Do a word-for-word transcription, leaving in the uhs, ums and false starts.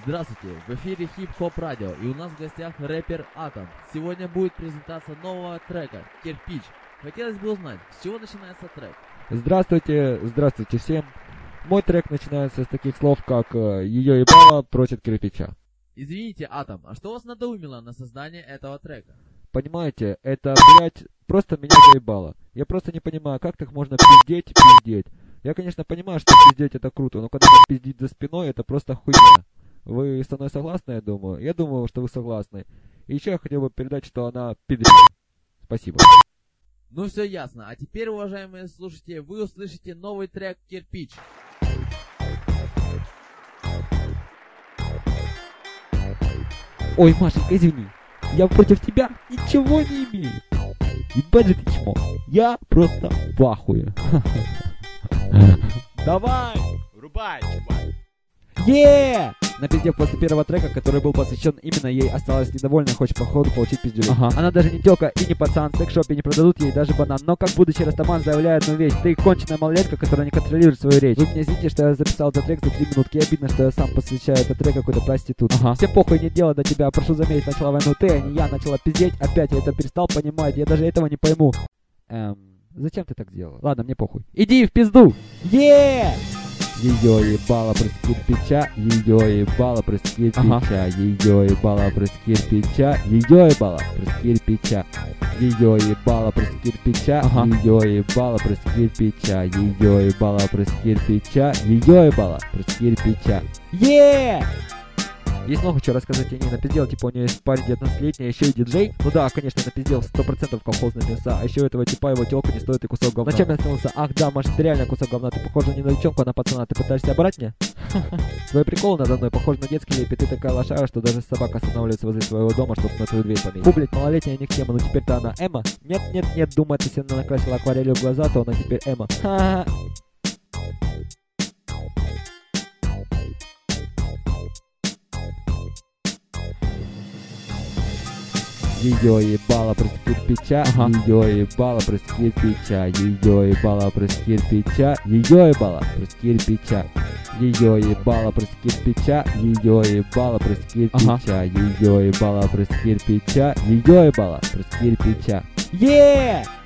Здравствуйте, в эфире Хип-Хоп Радио, и у нас в гостях рэпер Атом. Сегодня будет презентация нового трека «Кирпич». Хотелось бы узнать, с чего начинается трек? Здравствуйте, здравствуйте всем. Мой трек начинается с таких слов, как «Ее ебало просит кирпича». Извините, Атом, а что вас надоумило на создание этого трека? Понимаете, это, блядь, просто меня заебало. Я просто не понимаю, как так можно пиздеть, пиздеть. Я, конечно, понимаю, что пиздеть это круто, но когда так пиздить за спиной, это просто хуйня. Вы со мной согласны, я думаю? Я думаю, что вы согласны. И еще я хотел бы передать, что она пидрит. Спасибо. Ну все ясно, а теперь, уважаемые слушатели, вы услышите новый трек «Кирпич». Ой, Машенька, извини. Я против тебя ничего не имею. Ебать же ты чмо. Я просто в ахуе. Давай! Врубай, чувак! Е! Напиздев после первого трека, который был посвящен именно ей, осталась недовольна, хочет по ходу получить пиздюлей. Ага. Она даже не тёлка и не пацан, в секс-шопе не продадут ей даже банан. Но как будущий растаман заявляет одну вещь: ты конченая малолетка, которая не контролирует свою речь. Вы меня извините, что я записал этот трек за три минутки. Обидно, что я сам посвящаю этот трек какой-то проститут. Ага. Всем похуй, не дело до тебя, прошу заметить, начала войну ты, а не я. Начала пиздеть, опять я это перестал понимать, я даже этого не пойму. Эм, зачем ты так делал? Ладно, мне похуй. Иди в пизду! Е! Ее ебало прыг кирпича, ее ебало прыг кирпича, ее ебало прыг кирпича, ее ебало прыг кирпича, ее ебало прыг кирпича, ее ебало прыг кирпича, ее ебало прыг кирпича, ее ебало прыг кирпича. Е! Есть много чего рассказать о ней. Напиздел, типа у нее есть парень девятнадцатилетний, а еще и диджей. Ну да, конечно, напиздел сто процентов колхозные мяса. А еще у этого типа его телка не стоит и кусок говна. На чем я остановился? Ах да, Маша, ты реально кусок говна. Ты похожа не на девчонку, а на пацана. Ты пытаешься оборать меня? Твои приколы надо мной похожи на детский лепет. Ты такая лошара, что даже собака останавливается возле твоего дома, чтобы на твою дверь пометить. Фу, блядь, малолетняя не к тема, ну теперь-то она Эмма. Нет, нет, нет, думаю, ты себе накрасила акварелью в глаза, то она теперь Эмма. Ха-ха. Ее ебало прыг кирпича, ее ебало прыг кирпича, ее ебало прыг кирпича, ее ебало прыг кирпича, ее ебало прыг кирпича, ее ебало прыг кирпича, ее ебало прыг кирпича, ее ебало прыг кирпича. Е!